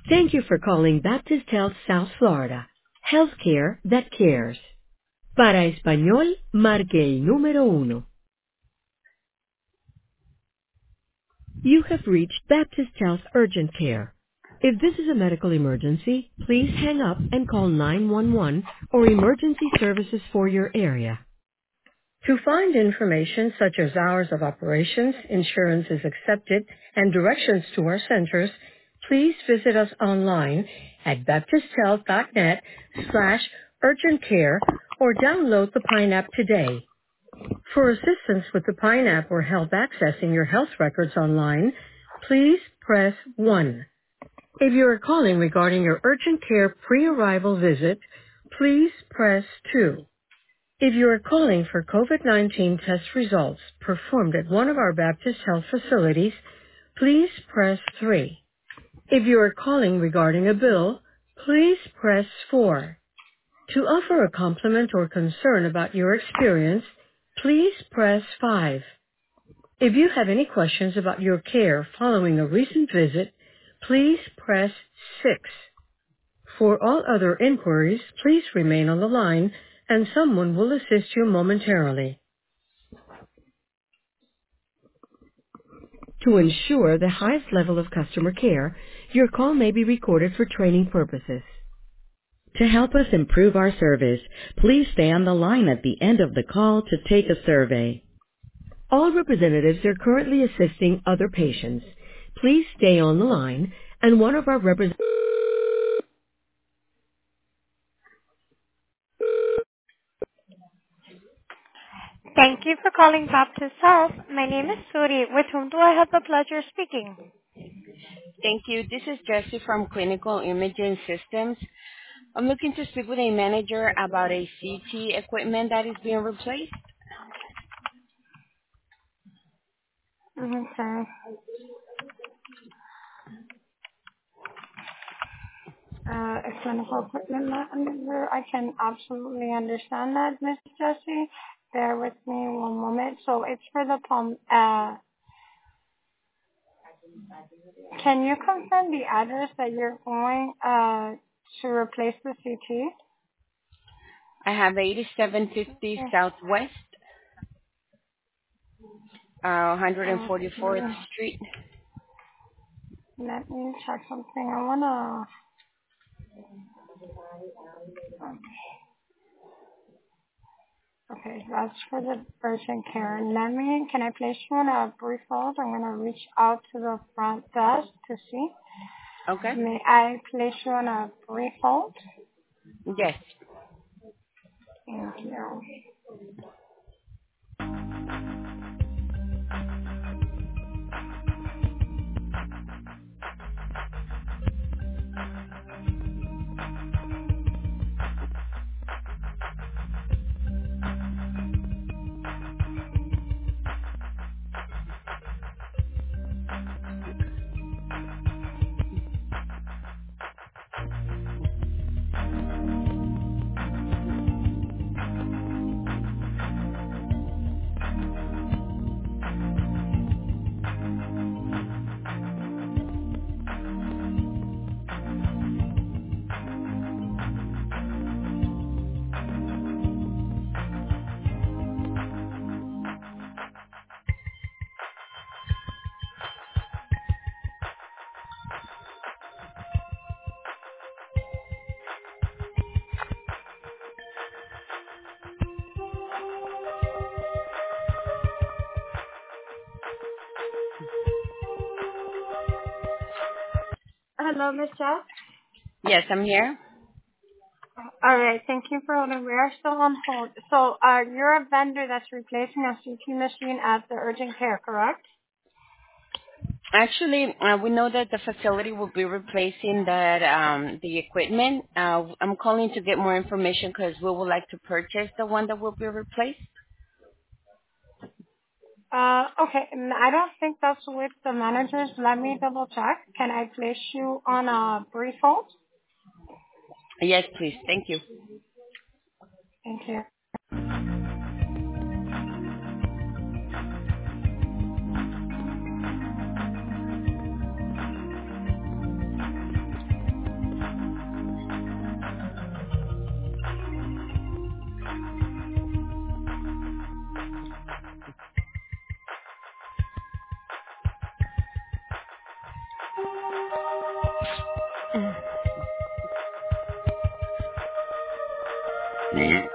Thank you for calling Baptist Health South Florida. Healthcare that cares. Para español, marque el número uno. You have reached Baptist Health Urgent Care. If this is a medical emergency, please hang up and call 911 or emergency services for your area. To find information such as hours of operations, insurance is accepted, and directions to our centers, please visit us online at baptisthealth.net/urgent care or download the Pine app today. For assistance with the Pine app or help accessing your health records online, please press 1. If you are calling regarding your urgent care pre-arrival visit, please press 2. If you are calling for COVID-19 test results performed at one of our Baptist Health facilities, please press 3. If you are calling regarding a bill, please press 4. To offer a compliment or concern about your experience, please press 5. If you have any questions about your care following a recent visit, please press 6. For all other inquiries, please remain on the line and someone will assist you momentarily. To ensure the highest level of customer care, your call may be recorded for training purposes. To help us improve our service, please stay on the line at the end of the call to take a survey. All representatives are currently assisting other patients. Please stay on the line, and one of our representatives... Thank you for calling Baptist Health. My name is Suri. With whom do I have the pleasure of speaking? Thank you. This is Jessie from Clinical Imaging Systems. I'm looking to speak with a manager about a CT equipment that is being replaced. Okay. A clinical equipment manager. I can absolutely understand that, Miss Jessie. Bear with me one moment. So it's for the pump. Can you confirm the address that you're going to replace the CT? I have 8750 Southwest, 144th Street. Let me check something. I wanna. Okay, that's for the urgent care. Can I place you on a brief hold? I'm gonna reach out to the front desk to see. Okay. May I place you on a brief hold? Yes. Thank you. Hello, Miss Jeff. Yes, I'm here. All right, thank you for holding. We are still on hold. So, you're a vendor that's replacing a CT machine at the urgent care, correct? Actually, we know that the facility will be replacing the equipment. I'm calling to get more information because we would like to purchase the one that will be replaced. Okay, I don't think that's with the managers. Let me double check. Can I place you on a brief hold? Yes, please. Thank you. Thank you. Mm.